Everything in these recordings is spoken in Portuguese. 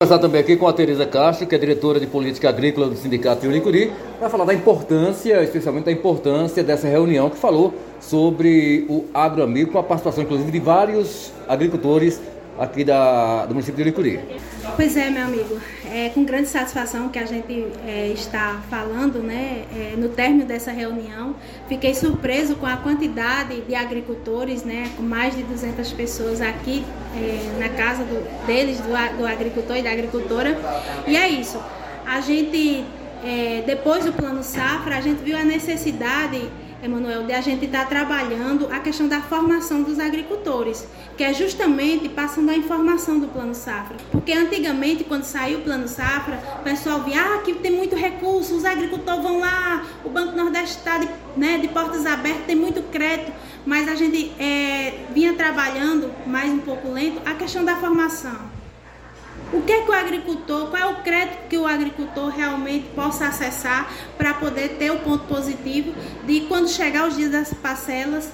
Conversar também aqui com a Tereza Castro, que é diretora de Política Agrícola do Sindicato de Unicuri, para falar da importância, especialmente da importância dessa reunião que falou sobre o agroamigo, com a participação inclusive de vários agricultores aqui do município de Unicuri. Pois é, meu amigo, é com grande satisfação que a gente está falando, né, no término dessa reunião. Fiquei surpreso com a quantidade de agricultores, né, com mais de 200 pessoas aqui na casa deles, do agricultor e da agricultora. E é isso, a gente, depois do Plano Safra, a gente viu a necessidade, Emanuel, de a gente estar trabalhando a questão da formação dos agricultores, que é justamente passando a informação do Plano Safra. Porque antigamente, quando saiu o Plano Safra, o pessoal via que tem muito recurso, os agricultores vão lá, o Banco Nordeste está de portas abertas, tem muito crédito, mas a gente vinha trabalhando mais um pouco lento a questão da formação. O que é que o agricultor, qual é o crédito que o agricultor realmente possa acessar para poder ter o ponto positivo de quando chegar os dias das parcelas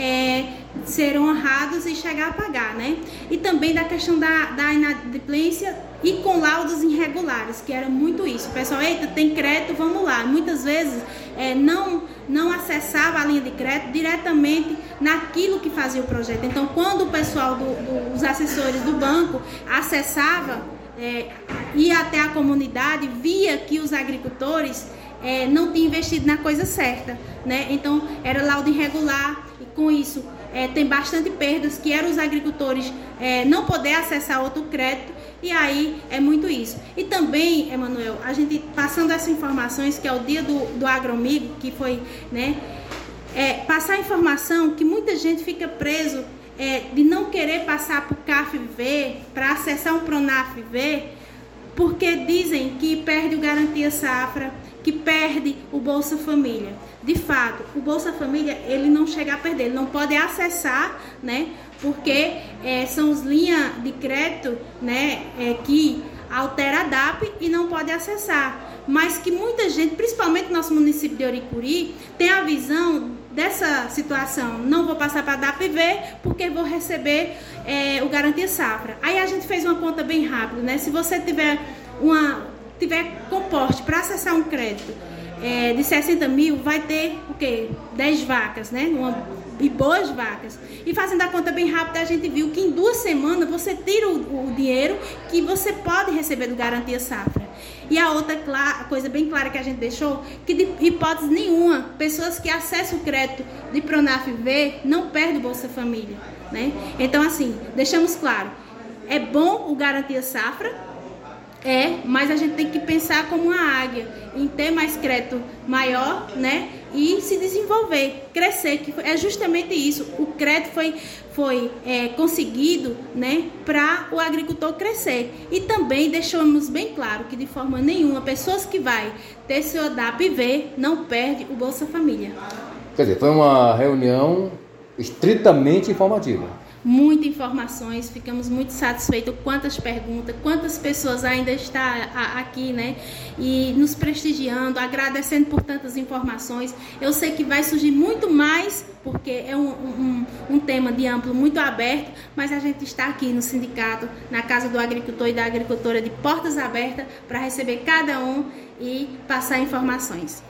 ser honrados e chegar a pagar, né? E também da questão da inadimplência e com laudos irregulares, que era muito isso. O pessoal, eita, tem crédito, vamos lá. Muitas vezes não acessava a linha de crédito diretamente naquilo que fazia o projeto. Então, quando o pessoal dos assessores do banco acessava, ia até a comunidade, via que os agricultores não tinham investido na coisa certa, né? Então, era laudo irregular e com isso tem bastante perdas, que eram os agricultores não poder acessar outro crédito. E aí é muito isso. E também, Emanuel, a gente passando essas informações, que é o dia do agroamigo, que foi, né, passar a informação que muita gente fica preso de não querer passar para o CAF-V, para acessar um Pronaf-V, porque dizem que perde o Garantia Safra, que perde o Bolsa Família. De fato, o Bolsa Família, ele não chega a perder, ele não pode acessar, né? Porque são as linhas de crédito, né, que altera a DAP e não pode acessar. Mas que muita gente, principalmente no nosso município de Unicuri, tem a visão dessa situação: não vou passar para a DAP-V porque vou receber o Garantia Safra. Aí a gente fez uma conta bem rápida, né? Se você tiver comporte para acessar um crédito de 60 mil, vai ter o quê? 10 vacas, né? E boas vacas. E fazendo a conta bem rápida, a gente viu que em 2 semanas você tira o dinheiro que você pode receber do Garantia Safra. E a outra coisa bem clara que a gente deixou, que de hipótese nenhuma, pessoas que acessam o crédito de Pronaf-V não perdem o Bolsa Família, né? Então, assim, deixamos claro, é bom o Garantia Safra, mas a gente tem que pensar como uma águia, em ter mais crédito maior, né? E se desenvolver, crescer, que é justamente isso. O crédito foi conseguido, né, para o agricultor crescer. E também deixamos bem claro que de forma nenhuma, pessoas que vai ter seu DAP-V não perde o Bolsa Família. Quer dizer, foi uma reunião estritamente informativa. Muitas informações, ficamos muito satisfeitos. Quantas perguntas, quantas pessoas ainda estão aqui, né? E nos prestigiando, agradecendo por tantas informações. Eu sei que vai surgir muito mais, porque é um tema de amplo muito aberto, mas a gente está aqui no sindicato, na Casa do Agricultor e da Agricultora, de portas abertas para receber cada um e passar informações.